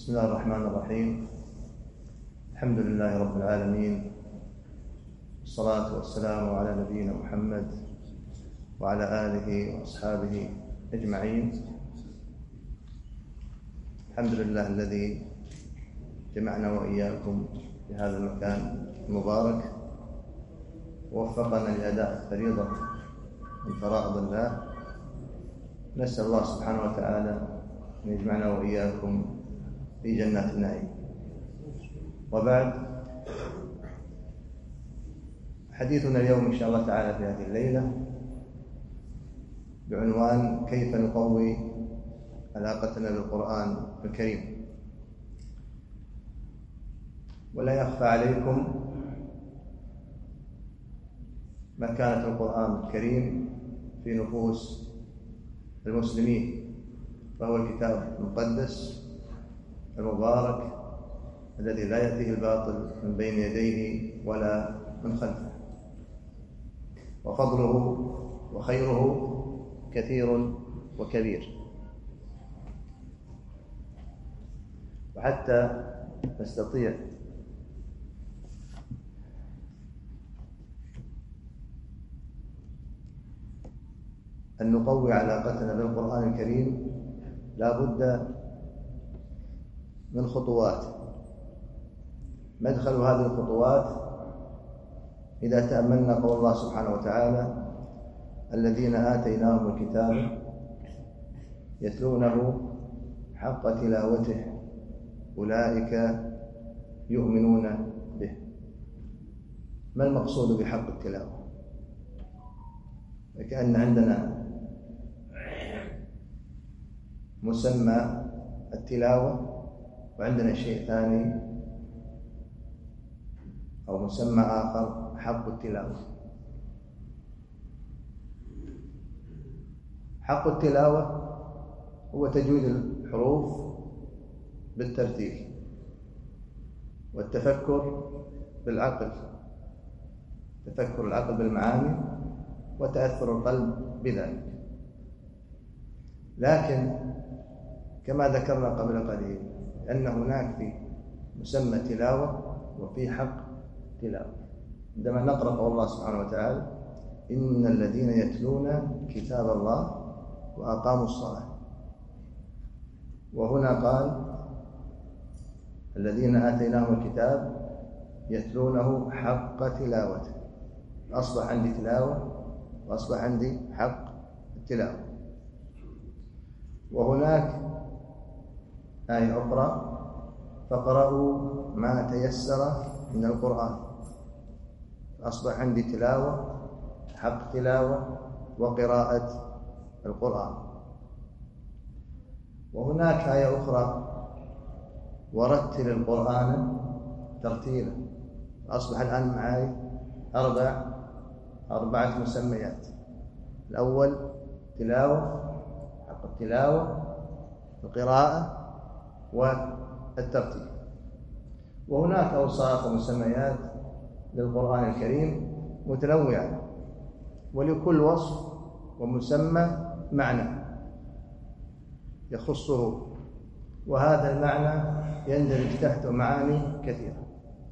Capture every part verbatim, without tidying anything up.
بسم الله الرحمن الرحيم. الحمد لله رب العالمين، والصلاة والسلام على نبينا محمد وعلى آله وأصحابه أجمعين. الحمد لله الذي جمعنا وإياكم في هذا المكان المبارك ووفقنا لأداء فريضة من فرائض الله. نسأل الله سبحانه وتعالى أن يجمعنا وإياكم في جنات النعيم. وبعد، حديثنا اليوم إن شاء الله تعالى في هذه الليلة بعنوان كيف نقوي علاقتنا بالقرآن الكريم. ولا يخفى عليكم مكانة القرآن الكريم في نفوس المسلمين، فهو الكتاب المقدس المبارك الذي لا يأتيه الباطل من بين يديه ولا من خلفه، وفضله وخيره كثير وكبير. وحتى نستطيع أن نقوي علاقتنا بالقرآن الكريم لا بد من خطوات. مدخل هذه الخطوات إذا تأملنا قول الله سبحانه وتعالى: الذين آتيناهم الكتاب يتلونه حق تلاوته أولئك يؤمنون به. ما المقصود بحق التلاوة؟ كأن عندنا مسمى التلاوة وعندنا شيء ثاني أو مسمى آخر حق التلاوة. حق التلاوة هو تجويد الحروف بالترتيل والتفكر بالعقل، تفكر العقل بالمعاني وتأثر القلب بذلك. لكن كما ذكرنا قبل قليل أن هناك في مسمى تلاوة وفي حق تلاوة. عندما نقرأ قول الله سبحانه وتعالى: إن الذين يتلون كتاب الله وأقاموا الصلاة، وهنا قال: الذين آتيناهم الكتاب يتلونه حق تلاوته. أصبح عندي تلاوة وأصبح عندي حق التلاوة. وهناك آية أخرى: فقرأوا ما تيسر من القرآن. أصبح عندي تلاوة، حق تلاوة، وقراءة القرآن. وهناك آية أخرى: ورتل القرآن ترتيلا. أصبح الآن معي أربع أربعة مسميات. الأول تلاوة، حق التلاوة، القراءة، والترتيب. وهناك أوصاف ومسميات للقرآن الكريم متنوعة، ولكل وصف ومسمى معنى يخصه، وهذا المعنى يندرج تحته معاني كثيرة.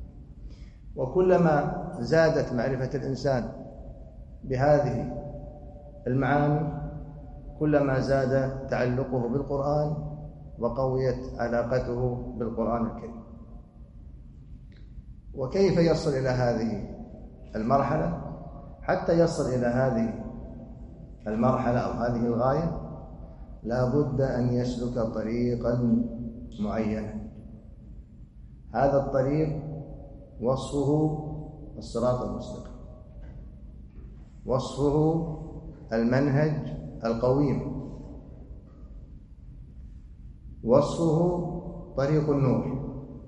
وكلما زادت معرفة الإنسان بهذه المعاني كلما زاد تعلقه بالقرآن وقويت علاقته بالقرآن الكريم. وكيف يصل إلى هذه المرحلة؟ حتى يصل إلى هذه المرحلة أو هذه الغاية لا بد أن يسلك طريقا معينا. هذا الطريق وصفه الصراط المستقيم، وصفه المنهج القويم، وصفه طريق النور.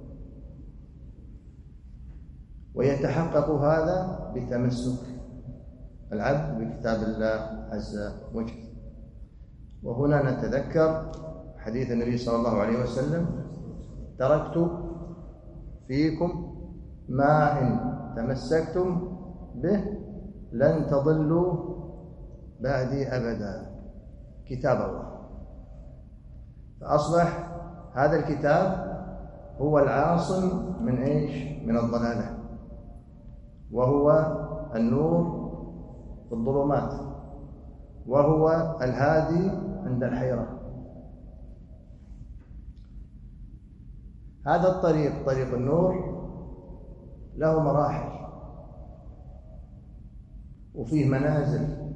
ويتحقق هذا بتمسك العبد بكتاب الله عز وجل. وهنا نتذكر حديث النبي صلى الله عليه وسلم: تركت فيكم ما إن تمسكتم به لن تضلوا بعدي أبدا، كتاب الله. فأصبح هذا الكتاب هو العاصم من إيش؟ من الضلالة، وهو النور في الظلمات، وهو الهادي عند الحيرة. هذا الطريق، طريق النور، له مراحل وفيه منازل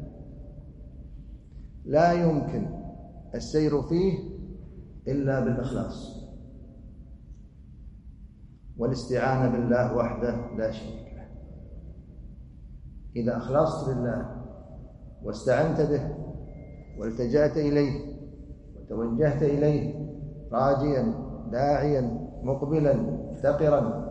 لا يمكن السير فيه إلا بالإخلاص والاستعانة بالله وحده لا شريك له. إذا أخلصت لله واستعنت به والتجأت إليه وتوجهت إليه راجيا داعيا مقبلا مفتقرا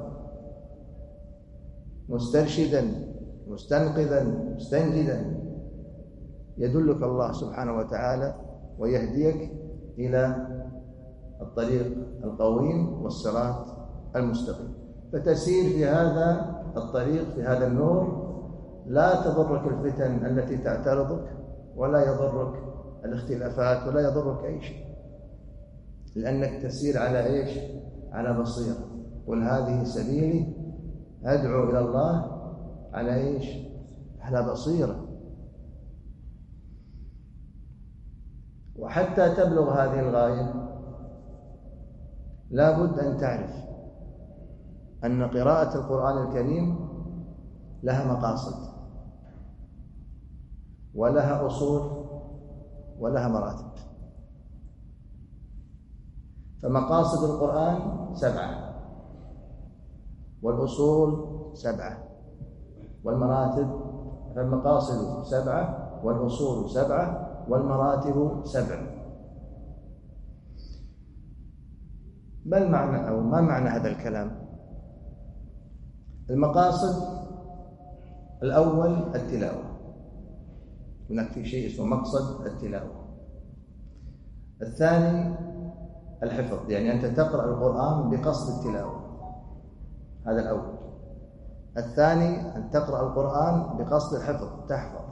مسترشدا مستنقذا مستنجدا، يدلك الله سبحانه وتعالى ويهديك إلى الطريق القويم والصراط المستقيم، فتسير في هذا الطريق في هذا النور، لا تضرك الفتن التي تعترضك، ولا يضرك الاختلافات، ولا يضرك أي شيء، لأنك تسير على إيش؟ على بصيرة. قل هذه سبيلي أدعو إلى الله على إيش؟ على بصيرة. وحتى تبلغ هذه الغاية لا بد أن تعرف أن قراءة القرآن الكريم لها مقاصد ولها أصول ولها مراتب. فمقاصد القرآن سبعة، والأصول سبعة، والمراتب، فالمقاصد سبعة والأصول سبعة والمراتب سبعة. ما المعنى أو ما معنى هذا الكلام؟ المقاصد الأول التلاوة، هناك في شيء اسمه مقصد التلاوة. الثاني الحفظ، يعني أنت تقرأ القرآن بقصد التلاوة، هذا الأول. الثاني أن تقرأ القرآن بقصد الحفظ، تحفظ.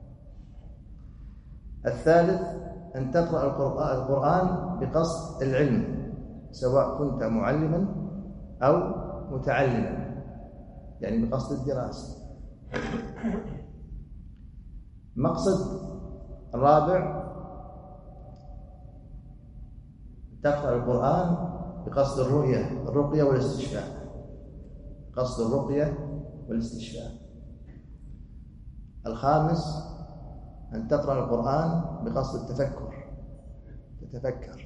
الثالث أن تقرأ القرآن بقصد العلم، سواء كنت معلما أو متعلما، يعني بقصد الدراسة. مقصد الرابع تقرأ القرآن بقصد الرؤية الرقية والاستشفاء، قصد الرقية والاستشفاء. الخامس أن تقرأ القرآن بقصد التفكر، تتفكر.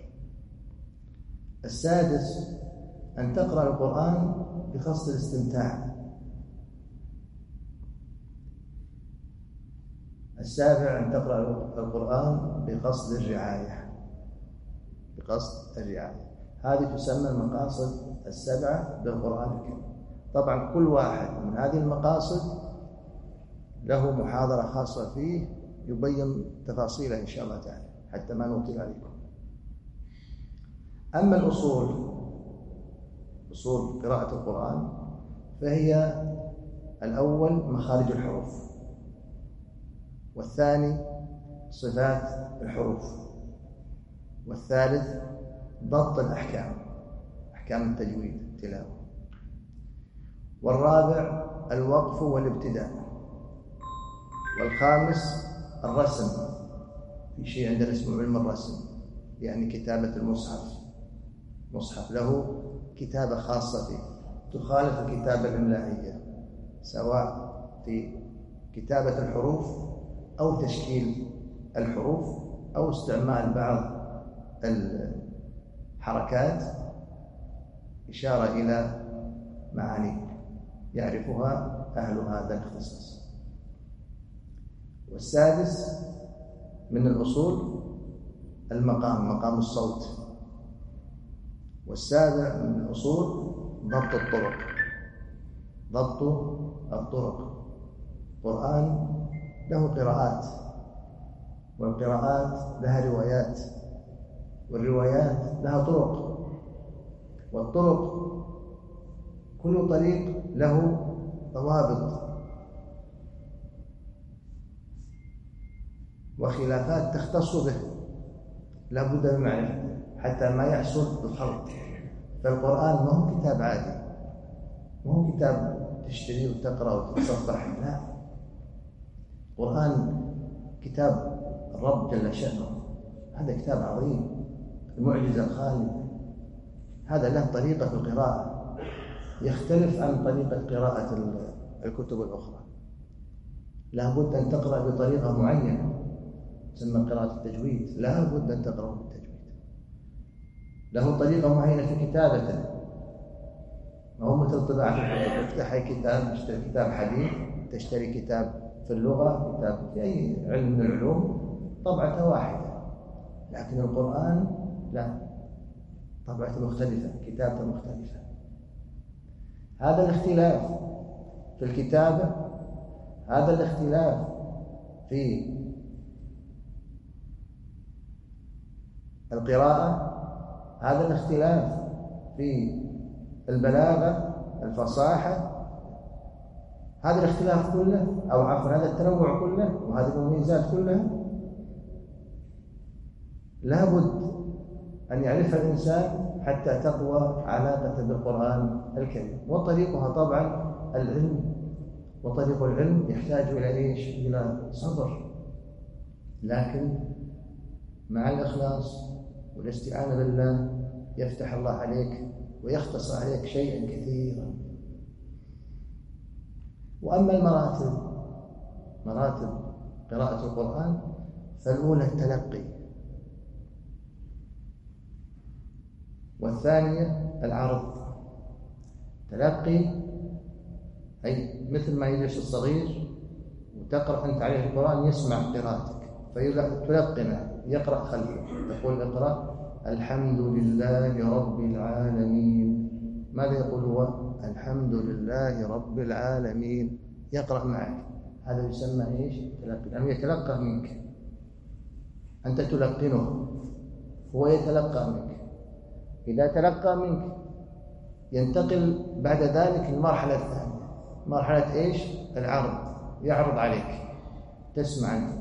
السادس أن تقرأ القرآن بقصد الاستمتاع. السابع أن تقرأ القرآن بقصد الرعاية، بقصد الرعاية. هذه تسمى المقاصد السبعة للقرآن الكريم. طبعا كل واحد من هذه المقاصد له محاضرة خاصة فيه يبين تفاصيلها إن شاء الله تعالى حتى ما نطيل عليكم. أما الأصول، أصول قراءة القرآن، فهي الأول مخارج الحروف، والثاني صفات الحروف، والثالث ضبط الأحكام، أحكام التجويد التلاوة، والرابع الوقف والابتداء، والخامس الرسم. في شيء عندنا اسمه علم الرسم، يعني كتابة المصحف، مصحف له كتابة خاصة فيه تخالف الكتابة الإملائية، سواء في كتابة الحروف أو تشكيل الحروف أو استعمال بعض الحركات إشارة إلى معاني يعرفها أهل هذا الاختصاص. والسادس من الأصول المقام، مقام الصوت. والسابع من الأصول ضبط الطرق، ضبط الطرق. القرآن له قراءات، والقراءات لها روايات، والروايات لها طرق، والطرق كل طريق له ضوابط وخلافات تختص به، لا بد من معرفته حتى ما يحصل الخلط. فالقرآن ما هو كتاب عادي، ما هو كتاب تشتريه وتقرأ وتتصفح، لا، القرآن كتاب الرب جل شأنه، هذا كتاب عظيم، المعجزة الخالدة، هذا له طريقة في القراءة يختلف عن طريقة قراءة الكتب الأخرى. لا بد أن تقرأ بطريقة معينة تسمى قراءة التجويد، لا بد أن تقرأ بالتجويد. له طريقة معينة في كتابته، ما هو مثل طباعة الكتب، تفتح كتاب تشتري كتاب حديث، تشتري كتاب في اللغة، كتاب في أي علم من العلوم طبعته واحدة، لكن القرآن لا، طبعته مختلفة، كتابته مختلفة. هذا الاختلاف في الكتابة، هذا الاختلاف في القراءة، هذا الاختلاف في البلاغة الفصاحة، هذا الاختلاف كله أو عفوا هذا التنوع كله وهذه المميزات كلها لابد أن يعرفها الإنسان حتى تقوى علاقته بالقرآن الكريم. وطريقها طبعا العلم، وطريق العلم يحتاج إلى إيش؟ إلى صبر، لكن مع الإخلاص والاستعانة بالله يفتح الله عليك ويختصر عليك شيئا كثيرا. وأما المراتب، مراتب قراءة القرآن، فالأولى التلقي، والثانية العرض. تلقي أي مثل ما يجلس الصغير وتقرأ أنت عليه القرآن يسمع قراءتك فتلقنه، يقرأ خلفه، يقول اقرأ الحمد لله رب العالمين، ماذا يقول هو؟ الحمد لله رب العالمين، يقرأ معك، هذا يسمى إيش؟ تلقي، لأنه يتلقى منك، أنت تلقنه هو يتلقى منك. إذا تلقى منك ينتقل بعد ذلك المرحلة الثانية، مرحلة إيش؟ العرض، يعرض عليك تسمع أنت.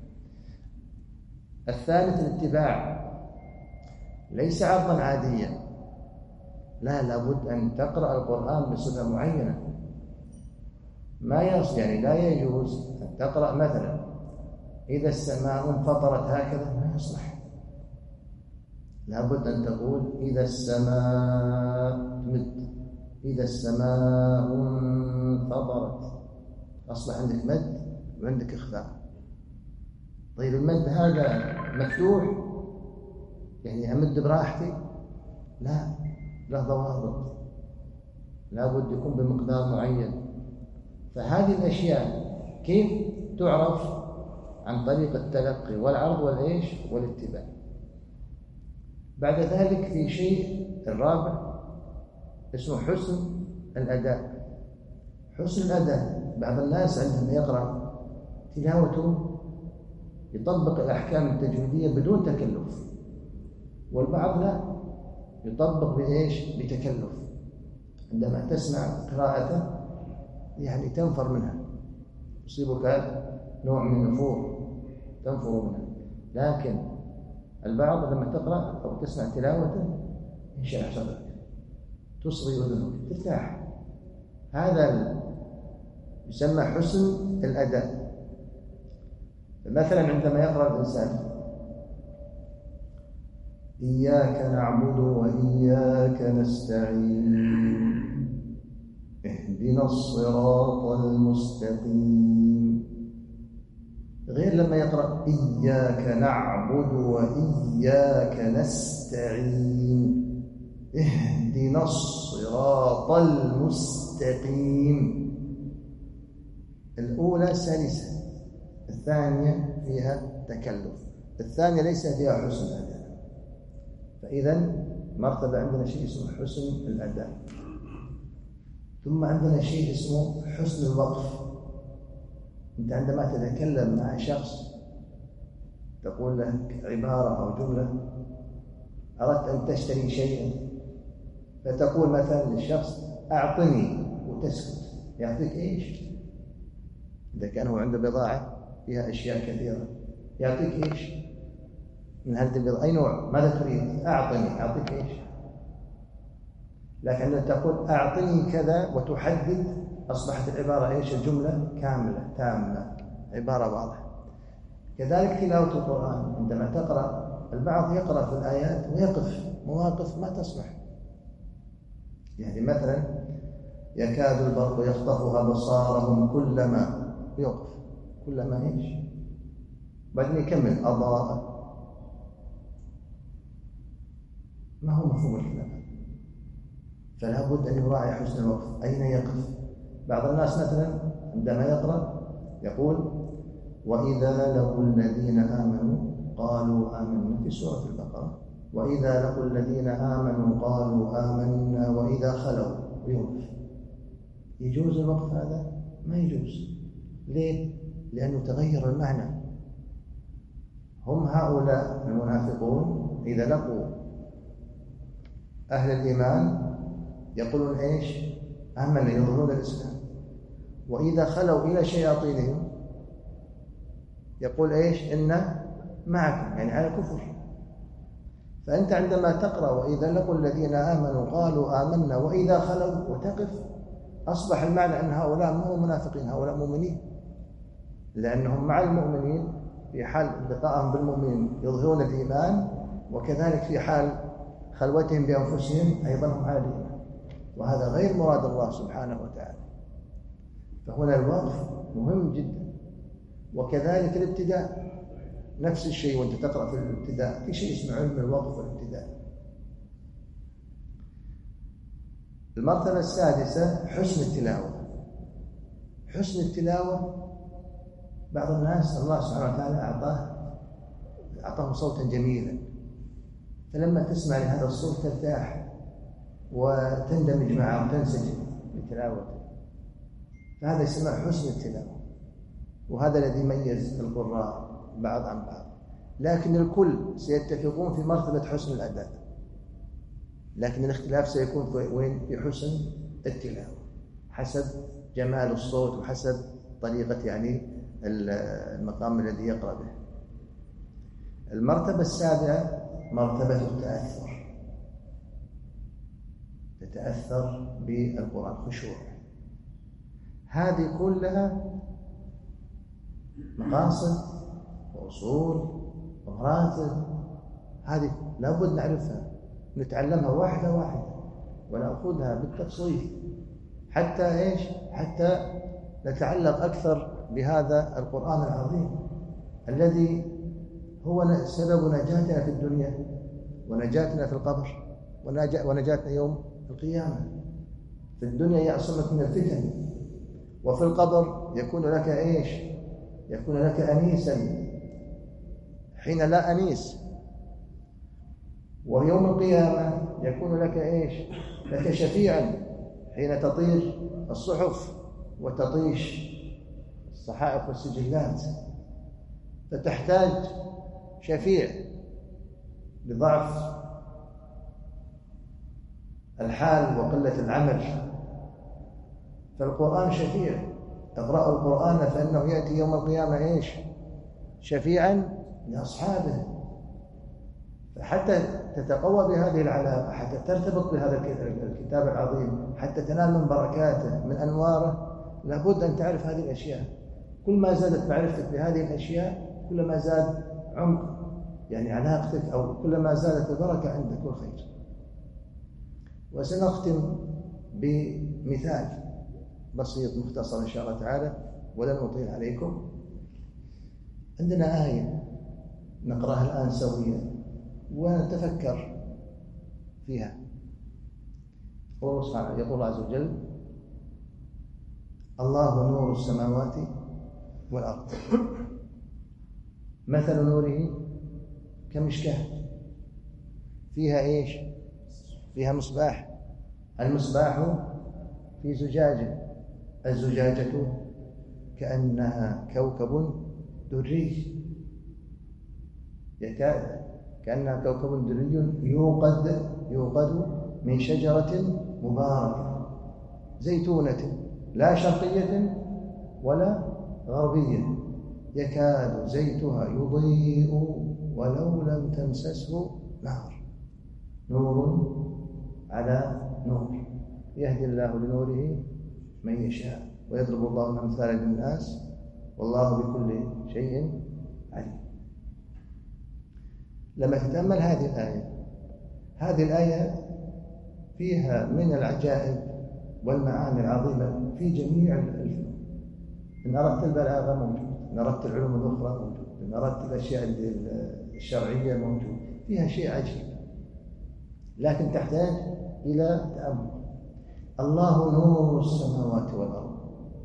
الثالث الاتباع، ليس عرضا عاديا، لا، لابد أن تقرأ القرآن بصفة معينة، ما يص يعني لا يجوز أن تقرأ مثلا إذا السماء انفطرت هكذا، ما يصلح، لابد أن تقول إذا السماء مد، إذا السماء انفطرت، أصبح عندك مد وعندك إخفاء. طيب المد هذا مفتوح يعني أمد براحتي؟ لا، له ضوابط، لابد يكون بمقدار معين. فهذه الأشياء كيف تعرف؟ عن طريق التلقي والعرض والإيش؟ والاتباع. بعد ذلك في شيء الرابع اسمه حسن الأداء. حسن الأداء، بعض الناس عندما يقرأ تلاوته يطبق الأحكام التجويدية بدون تكلف، والبعض لا، يطبق بإيش؟ بتكلف. عندما تسمع قراءته يعني تنفر منها، يصيبك نوع من النفور، تنفر منها. لكن البعض لما تقرأ أو تسمع تلاوته ينشرح صدرك، تصغي أذنك، ترتاح. هذا يسمى حسن الأداء. مثلا عندما يقرأ الإنسان إياك نعبد وإياك نستعين اهدنا الصراط المستقيم، غير لما يقرأ إياك نعبد وإياك نستعين اهدنا الصراط المستقيم. الأولى سلسة، الثانية فيها تكلف، الثانية ليس فيها حسن الأداء. فإذا مرتبة عندنا شيء اسمه حسن الأداء. ثم عندنا شيء اسمه حسن الوقف. أنت عندما تتكلم مع شخص تقول له عبارة أو جملة، أردت أن تشتري شيئا، فتقول مثلا للشخص أعطني وتسكت، يعطيك إيش؟ إذا كان هو عنده بضاعة فيها أشياء كثيرة يعطيك إيش؟ من هذه البضاعة أي نوع؟ ماذا تريد؟ أعطني، أعطيك إيش؟ لكن عندما تقول أعطني كذا وتحدد أصبحت العبارة إيش؟ الجملة كاملة تامة، عبارة واضحة. كذلك تلاوة القرآن، عندما تقرأ البعض يقرأ في الآيات ويقف مواقف ما تصلح، يعني مثلا يكاد البرق يخطفها بصارهم كلما يوقف كلما إيش؟ بعدين يكمل أضاء، ما هو مفهوم الكلام؟ فلا بد أن يراعي حسن الوقف، أين يقف؟ بعض الناس مثلا عندما يقرأ يقول وإذا لقوا الذين آمنوا قالوا آمنا في سورة البقرة، وإذا لقوا الذين آمنوا قالوا آمنا وإذا خلوا ويوقف. يجوز الوقف هذا؟ ما يجوز. ليه؟ لأنه تغير المعنى. هم هؤلاء المنافقون إذا لقوا أهل الإيمان يقولون إيش؟ آمنا، يظهرون الإسلام. وإذا خلوا إلى شياطينهم يقول إيش؟ إن معكم، يعني على الكفر. فأنت عندما تقرأ وإذا لقوا الذين آمنوا قالوا آمنا وإذا خلوا وتقف، أصبح المعنى أن هؤلاء مو منافقين، هؤلاء مؤمنين، لأنهم مع المؤمنين في حال لقائهم بالمؤمنين يظهرون الإيمان، وكذلك في حال خلوتهم بأنفسهم أيضا هم على الإيمان، وهذا غير مراد الله سبحانه وتعالى. فهنا الوقف مهم جدا. وكذلك الابتداء نفس الشيء، وانت تقرأ في الابتداء في شيء اسمه علم الوقف والابتداء. المرتبة السادسة حسن التلاوة. حسن التلاوة بعض الناس الله سبحانه وتعالى أعطاه أعطاه صوتا جميلا، فلما تسمع لهذا الصوت ترتاح وتندمج معه وتنسجم بتلاوته، فهذا يسمى حسن التلاوة، وهذا الذي يميز القراء بعض عن بعض. لكن الكل سيتفقون في مرتبة حسن الأداء، لكن الاختلاف سيكون في وين؟ في حسن التلاوة، حسب جمال الصوت وحسب طريقة يعني المقام الذي يقرأ به. المرتبة السابعة مرتبة التأثر، تتأثر بالقرآن، خشوع. هذه كلها مقاصد وأصول ومراتب، هذه لابد نعرفها، نتعلمها واحدة واحدة ونأخذها بالتفصيل حتى إيش؟ حتى نتعلق أكثر بهذا القرآن العظيم الذي هو سبب نجاتنا في الدنيا ونجاتنا في القبر ونجاتنا يوم القيامة. في الدنيا يعصمك من الفتن، وفي القبر يكون لك إيش؟ يكون لك أنيسا حين لا أنيس، ويوم القيامة يكون لك إيش؟ لك شفيعا حين تطير الصحف وتطيش الصحائف والسجلات، فتحتاج شفيع لضعف الحال وقلة العمل، فالقرآن شفيع. اقرأوا القرآن فإنه يأتي يوم القيامة إيش؟ شفيعا لأصحابه. فحتى تتقوى بهذه العلاقة، حتى ترتبط بهذا الكتاب العظيم، حتى تنال من بركاته من أنواره، لابد أن تعرف هذه الأشياء. كل ما زادت معرفتك بهذه الأشياء كل ما زاد عمق يعني علاقتك، أو كل ما زادت البركة عندك والخير. وسنختم بمثال بسيط مختصر إن شاء الله تعالى ولن أطيل عليكم. عندنا آية نقرأها الآن سويا ونتفكر فيها. يقول الله عز وجل: الله نور السماوات والأرض، مثل نوره كمشكاة فيها إيش؟ فيها مصباح، المصباح في زجاجة، الزجاجة كأنها كوكب دري، كأنها كوكب دري يوقد يوقد من شجرة مباركة زيتونة لا شرقية ولا غربية، يكاد زيتها يضيء ولو لم تمسسه نار، نور على نور، يهدي الله لنوره من يشاء ويضرب الله الأمثال للناس والله بكل شيء عليم. لما تتأمل هذه الآية، هذه الآية فيها من العجائب والمعاني العظيمة في جميع الفنون. إن أردت البلاغة موجود، إن أردت العلوم الأخرى موجود، إن أردت الأشياء الشرعية موجود، فيها شيء عجيب، لكن تحتاج إلى تأمل. الله نور السماوات والأرض.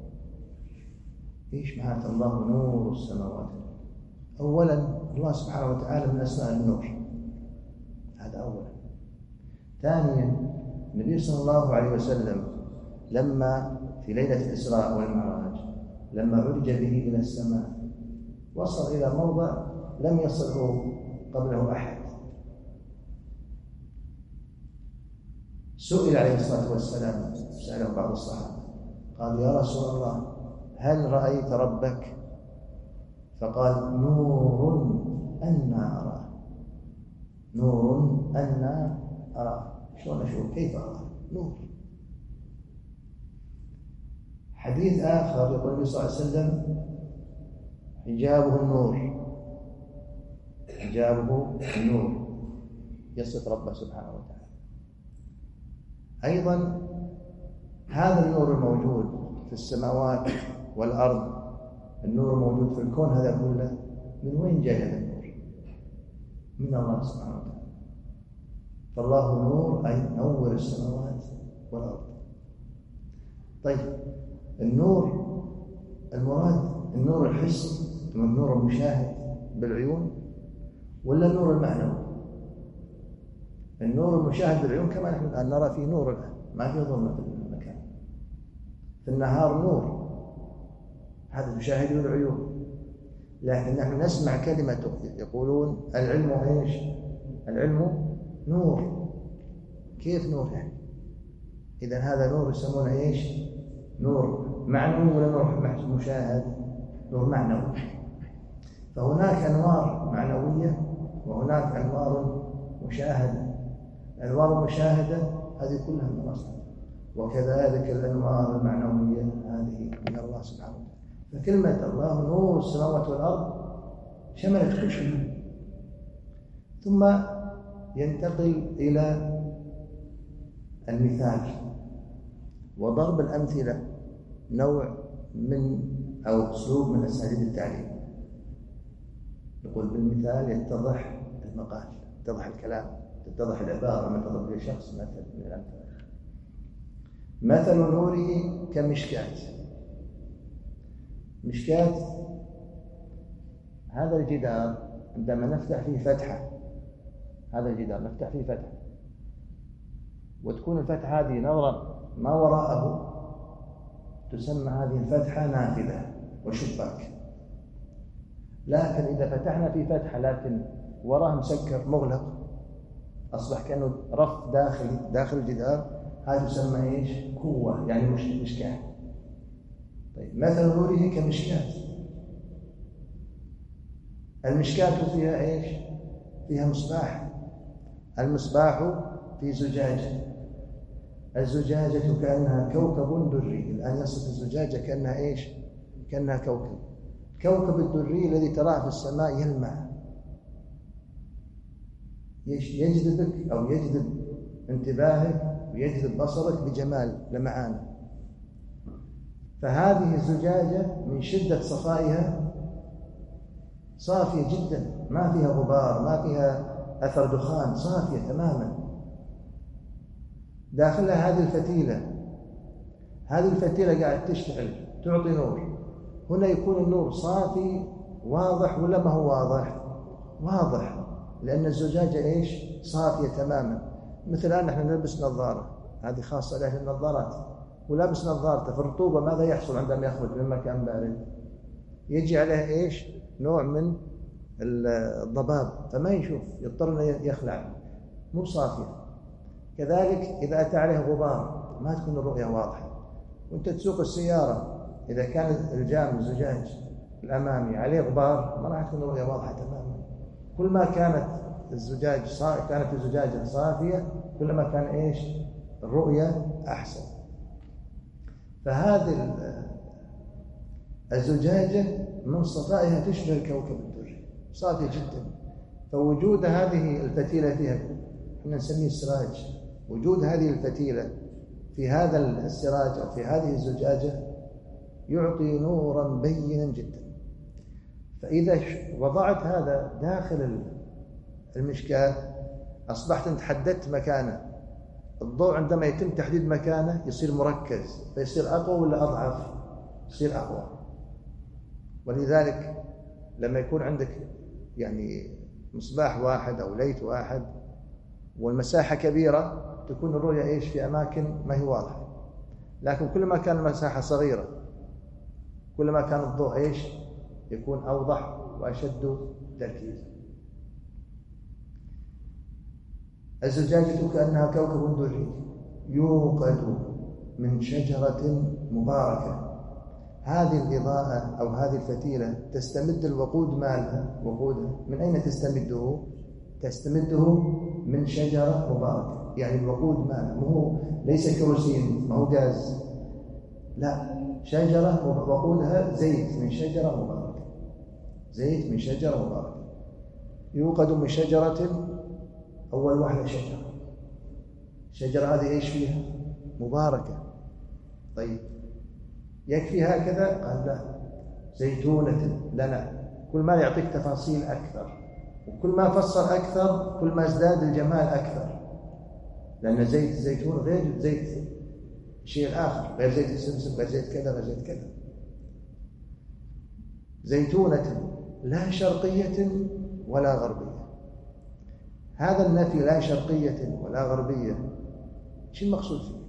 إيش معنى الله نور السماوات والأرض؟ أولا الله سبحانه وتعالى من أسماء النور، هذا أولا. ثانيا النبي صلى الله عليه وسلم لما في ليلة الإسراء والمعراج لما عرج به إلى السماء وصل إلى موضع لم يصله قبله أحد. سئل عليه الصلاة والسلام، سأله بعض الصحابة قال يا رسول الله هل رأيت ربك؟ فقال نور أنا أراه، نور أنا أراه. شلون أشوف؟ كيف أراه؟ نور. حديث آخر يقول النبي صلى الله عليه وسلم حجابه النور، حجابه النور، يصف ربه سبحانه وتعالى. أيضا هذا النور الموجود في السماوات والأرض، النور الموجود في الكون هذا كله، من وين جاء هذا النور؟ من الله سبحانه وتعالى. فالله نور أي نور السماوات والأرض. طيب النور المراد النور الحسي والنور المشاهد بالعيون ولا النور المعنوي؟ النور المشاهد بالعيون كما نحن الآن نرى فيه نور الآن، ما في ظلمة في المكان، في النهار نور، هذا تشاهده العيون. لكن نحن نسمع كلمة يقولون العلم ايش؟ العلم نور. كيف نور يعني؟ إذا هذا نور يسمونه ايش؟ نور معنوي ولا نور مشاهد؟ نور معنوي. فهناك أنوار معنوية وهناك أنوار مشاهدة. الأنوار المشاهدة هذه كلها من الله سبحانه، وكذلك الأنوار المعنوية هذه من الله سبحانه وتعالى. فكلمة الله نور السماوات والأرض شملت كل شيء. ثم ينتقل إلى المثال وضرب الأمثلة، نوع من أو أسلوب من أساليب التعليم. نقول بالمثال يتضح المقال، يتضح الكلام، تتضح العبارة ما تضرب به شخص. مثل من الأمثال مثل نوره كمشكاة. مشكاة هذا الجدار عندما نفتح فيه فتحة، هذا الجدار نفتح فيه فتحة وتكون الفتحة هذه نظرا ما وراءه تسمى هذه الفتحة نافذة وشباك. لكن إذا فتحنا في فتحة لكن وراه مسكر مغلق أصبح كأنه رف داخلي داخل الجدار، هذا يسمى إيش؟ قوة، يعني مش مشكاة. طيب مثل نوره كمشكاة. المشكاة فيها إيش؟ فيها مصباح. المصباح في زجاجة، الزجاجة كأنها كوكب دري. الآن يصف الزجاجة كأنها إيش؟ كأنها كوكب. كوكب الدري الذي تراه في السماء يلمع، يجذبك أو يجذب انتباهك ويجذب بصرك بجمال لمعانه. فهذه الزجاجة من شدة صفائها صافية جدا، ما فيها غبار، ما فيها أثر دخان، صافية تماما. داخلها هذه الفتيلة، هذه الفتيلة قاعد تشتغل تعطي نور. هنا يكون النور صافي واضح ولا ما هو واضح؟ واضح، لأن الزجاجة إيش؟ صافية تماما. مثل الآن نحن نلبس نظارة، هذه خاصة لأهل النظارات، ولابس نظارته في الرطوبة ماذا يحصل عندما يخرج من مكان بارد؟ يجي عليه إيش؟ نوع من الضباب، فما يشوف، يضطر أن يخلع، مو صافية. كذلك إذا أتى عليه غبار ما تكون الرؤية واضحة. وأنت تسوق السيارة إذا كان الجام الزجاج الأمامي عليه غبار ما راح تكون الرؤية واضحة تماما. كل ما كانت الزجاج صا... كانت الزجاجة صافية كل ما كان إيش؟ الرؤية أحسن. فهذه الزجاجة من صفائها تشبه الكوكب الدري، صافية جدا. فوجود هذه الفتيلة فيها، احنا نسميه السراج، وجود هذه الفتيلة في هذا السراج أو في هذه الزجاجة يعطي نورا بينا جدا. فإذا وضعت هذا داخل المشكاة أصبحت أنت حددت مكانه. الضوء عندما يتم تحديد مكانه يصير مركز، فيصير أقوى ولا أضعف؟ يصير أقوى. ولذلك لما يكون عندك يعني مصباح واحد أو ليت واحد والمساحة كبيرة تكون الرؤية إيش في أماكن ما هي واضحة، لكن كل ما كان المساحة صغيرة كل ما كان الضوء إيش يكون أوضح وأشد تركيزا. الزجاجة كأنها كوكب دري يوقد من شجرة مباركة. هذه الإضاءة أو هذه الفتيلة تستمد الوقود مالها، وقودها من أين تستمده؟ تستمده من شجرة مباركة. يعني الوقود مالها مو ليس كيروسين، ما هو غاز، لا، شجرة وقودها زيت من شجرة مباركة، زيت من شجرة مباركة يوقد من شجرة. أول واحدة شجرة، الشجرة هذه إيش فيها؟ مباركة. طيب يكفي هكذا؟ قال لا، زيتونة لنا. كل ما يعطيك تفاصيل أكثر، وكل ما فصل أكثر كل ما ازداد الجمال أكثر، لأن زيت الزيتون غير زيت شيء آخر، غير زيت السمسم، غير زيت كذا، غير زيت كذا. زيتونة لا شرقية ولا غربية. هذا النفي لا شرقية ولا غربية شو المقصود فيه؟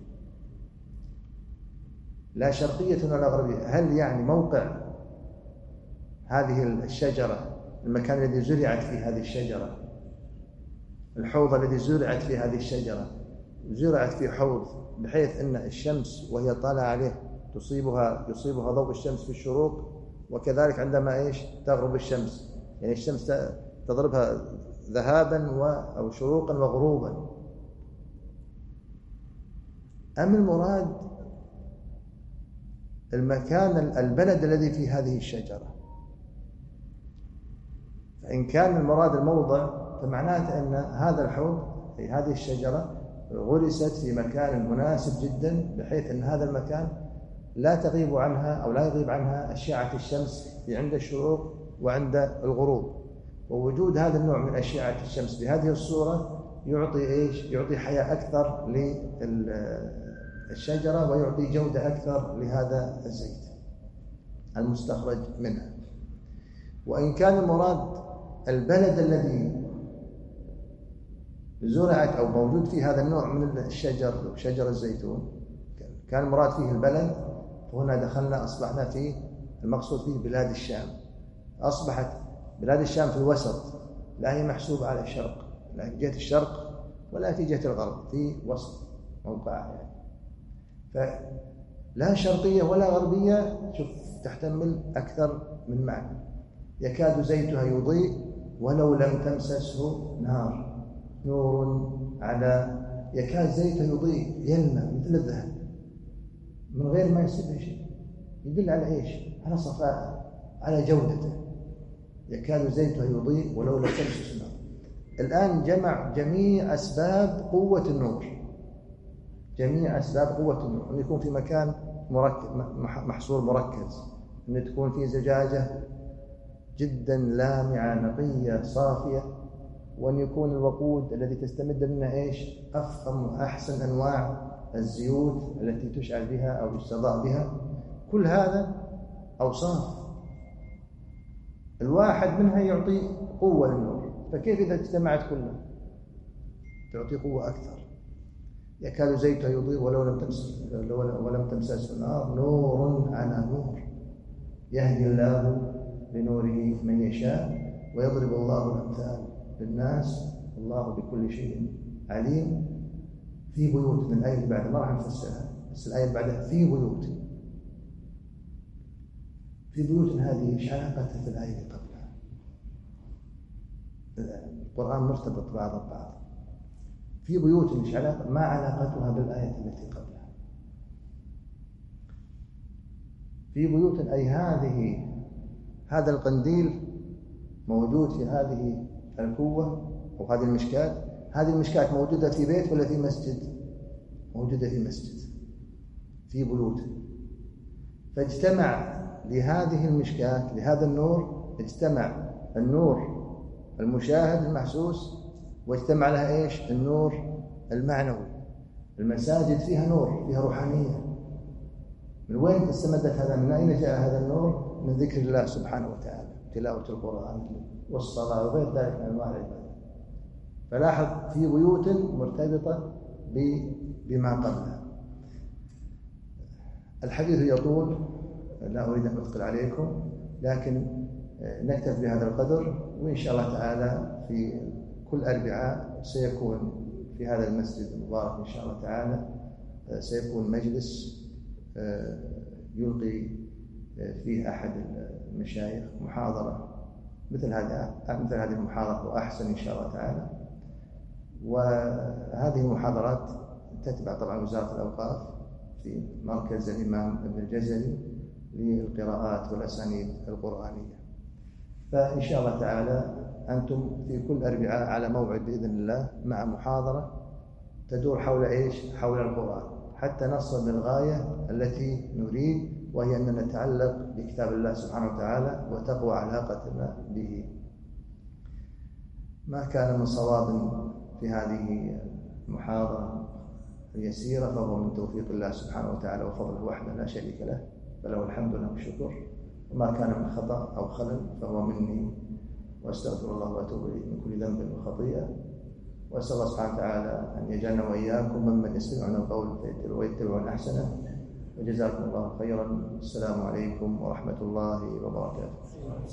لا شرقية ولا غربية، هل يعني موقع هذه الشجرة، المكان الذي زرعت فيه هذه الشجرة، الحوض الذي زرعت فيه هذه الشجرة زرعت في حوض بحيث أن الشمس وهي طالعة عليه تصيبها يصيبها ضوء الشمس في الشروق، وكذلك عندما إيش تغرب الشمس، يعني الشمس تضربها ذهابا أو شروقا وغروبا. أم المراد المكان البلد الذي في هذه الشجرة؟ فإن كان المراد الموضع فمعناته أن هذا الحوض في هذه الشجرة غرست في مكان مناسب جدا بحيث أن هذا المكان لا تغيب عنها أو لا يغيب عنها أشعة الشمس في عند الشروق وعند الغروب. ووجود هذا النوع من أشعة الشمس بهذه الصورة يعطي إيش؟ يعطي حياة أكثر للشجرة ويعطي جودة أكثر لهذا الزيت المستخرج منها. وإن كان المراد البلد الذي زرعت أو موجود فيه هذا النوع من الشجر، شجر الزيتون، كان المراد فيه البلد، فهنا دخلنا أصبحنا في المقصود فيه بلاد الشام. أصبحت بلاد الشام في الوسط، لا هي محسوبة على الشرق، لا في جهة الشرق ولا في جهة الغرب، في وسط موقعها يعني. فلا شرقية ولا غربية، شوف تحتمل أكثر من معنى. يكاد زيتها يضيء ولو لم تمسسه نار، نور على، يكاد زيتها يضيء يلمع مثل الذهب من غير ما يصير شيء، يدل على إيش؟ على صفاء، على جودته. يكاد زيتها يضيء ولو لم تمسسه نار. الآن جمع جميع أسباب قوة النور، جميع أسباب قوة النور، أن يكون في مكان مركز محصور مركز، أن تكون في زجاجة جدا لامعة نقية صافية، وأن يكون الوقود الذي تستمد منه إيش؟ أفخم وأحسن أنواع الزيوت التي تشعل بها أو يستضاء بها. كل هذا أوصاف الواحد منها يعطي قوة للنور، فكيف إذا اجتمعت كلها تعطي قوة أكثر؟ يكاد زيتها يضيء ولو لم تمسس ولم تمسسه نار، نور على نور، يهدي الله لنوره من يشاء ويضرب الله الأمثال للناس والله بكل شيء عليم. في بيوت، من الآية اللي بعدها ما راح نفسرها، بس الآية اللي بعدها في بيوت، في بيوت هذه إيش علاقتها في الآية اللي قبلها؟ القرآن مرتبط بعض ببعض. في بيوت مش علاقة، ما علاقتها بالآية التي قبلها. في بيوت أي هذه هذا القنديل موجود في هذه الكوة أو هذه المشكاة. هذه المشكاة موجودة في بيت ولا في مسجد؟ موجودة في مسجد، في بيوت. فاجتمع لهذه المشكاة، لهذا النور، اجتمع النور المشاهد المحسوس، واجتمع لها إيش؟ النور المعنوي. المساجد فيها نور، فيها روحانية. من وين استمدت هذا؟ من أين جاء هذا النور؟ من ذكر الله سبحانه وتعالى، تلاوة القرآن والصلاة وغير ذلك من أنواع العبادة. فلاحظ في بيوت مرتبطة بما قبلها. الحديث يطول، لا أريد أن أثقل عليكم، لكن نكتفي بهذا القدر. وإن شاء الله تعالى في كل أربعاء سيكون في هذا المسجد المبارك إن شاء الله تعالى سيكون مجلس يلقي فيه أحد المشايخ محاضرة مثل هذا مثل هذه المحاضرة وأحسن إن شاء الله تعالى. وهذه المحاضرات تتبع طبعا وزارة الأوقاف في مركز الإمام ابن الجزري للقراءات والأسانيد القرآنية. فإن شاء الله تعالى أنتم في كل أربعاء على موعد بإذن الله مع محاضرة تدور حول إيش؟ حول القرآن، حتى نصل للغاية التي نريد، وهي أن نتعلق بكتاب الله سبحانه وتعالى وتقوى علاقتنا به. ما كان من صواب في هذه المحاضرة اليسيرة فهو من توفيق الله سبحانه وتعالى وفضله وحده لا شريك له، فله الحمد له الشكر. وما كان من خطأ أو خلل فهو مني، وأستغفر الله وأتوب إليه من كل ذنب وخطيئة. وأسأل الله سبحانه وتعالى أن يجعلنا وإياكم ممن يستمعون القول ويتبعون أحسنه. وجزاكم الله خيرا. السلام عليكم ورحمة الله وبركاته.